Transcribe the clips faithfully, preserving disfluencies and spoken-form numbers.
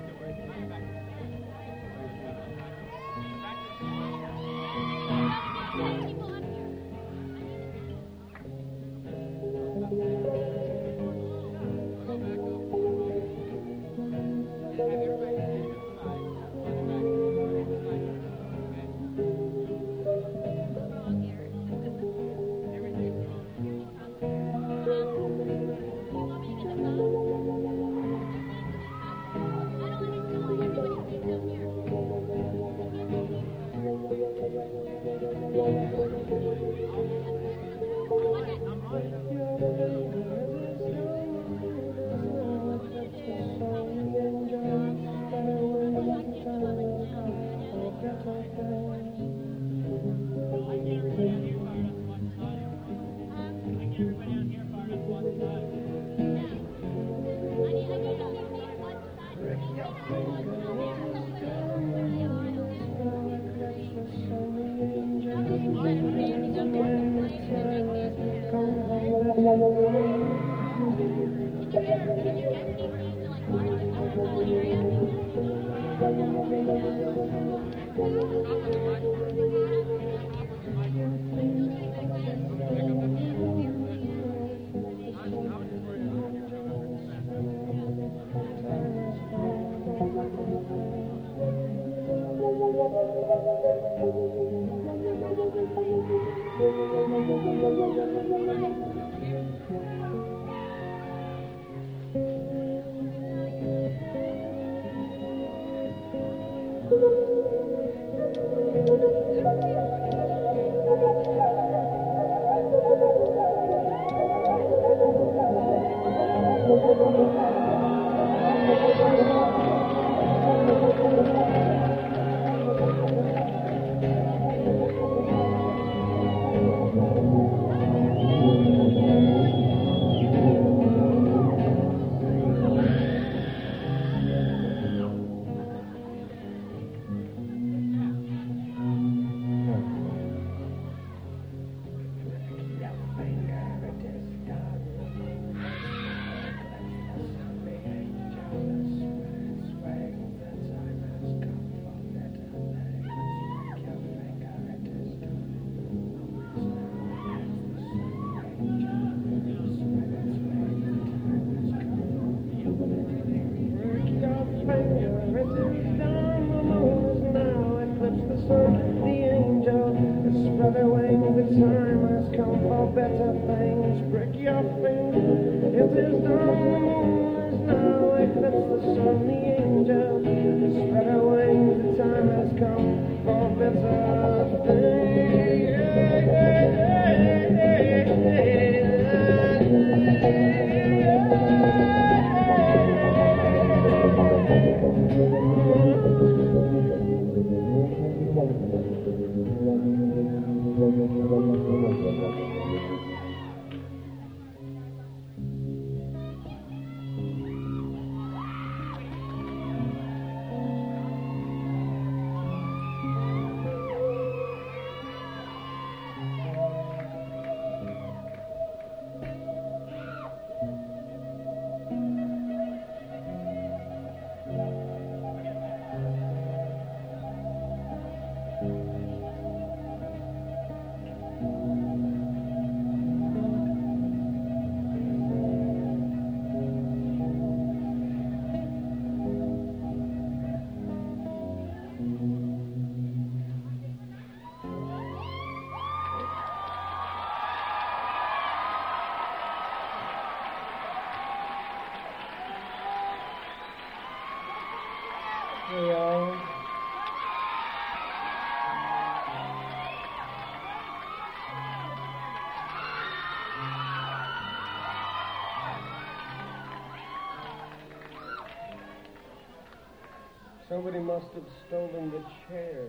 Somebody must have stolen the chair.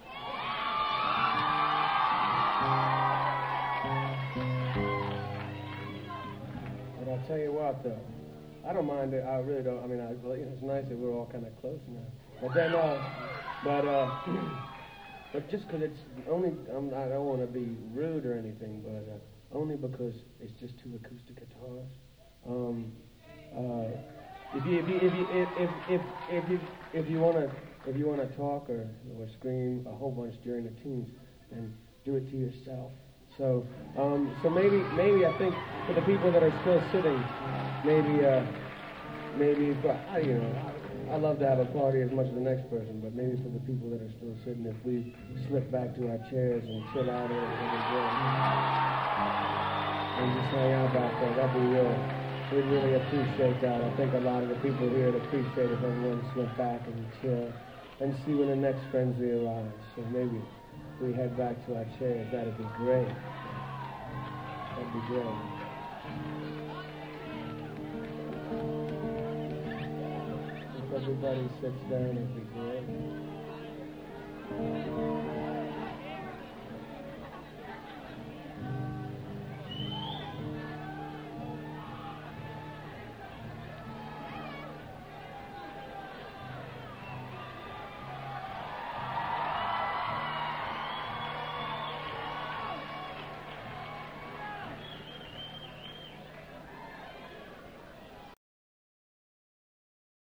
But I'll tell you what, though, I don't mind it. I really don't. I mean, I, it's nice that we're all kind of close now. But then, uh, but uh, but just because it's only, I'm, I don't want to be rude or anything, but uh, only because it's just two acoustic guitars. Um, uh, If you if you if you if if if, if you if you wanna if you wanna talk or or scream a whole bunch during the tunes, then do it to yourself. So um, so maybe maybe I think for the people that are still sitting, maybe uh, maybe but I you know I love to have a party as much as the next person, but maybe for the people that are still sitting, if we slip back to our chairs and chill out a little bit and just hang out back there, that'd be real. We'd really appreciate that. I think a lot of the people here would appreciate if everyone slipped back and chill and see when the next frenzy arrives. So maybe if we head back to our chairs, that'd be great. That'd be great. If everybody sits down, it'd be great.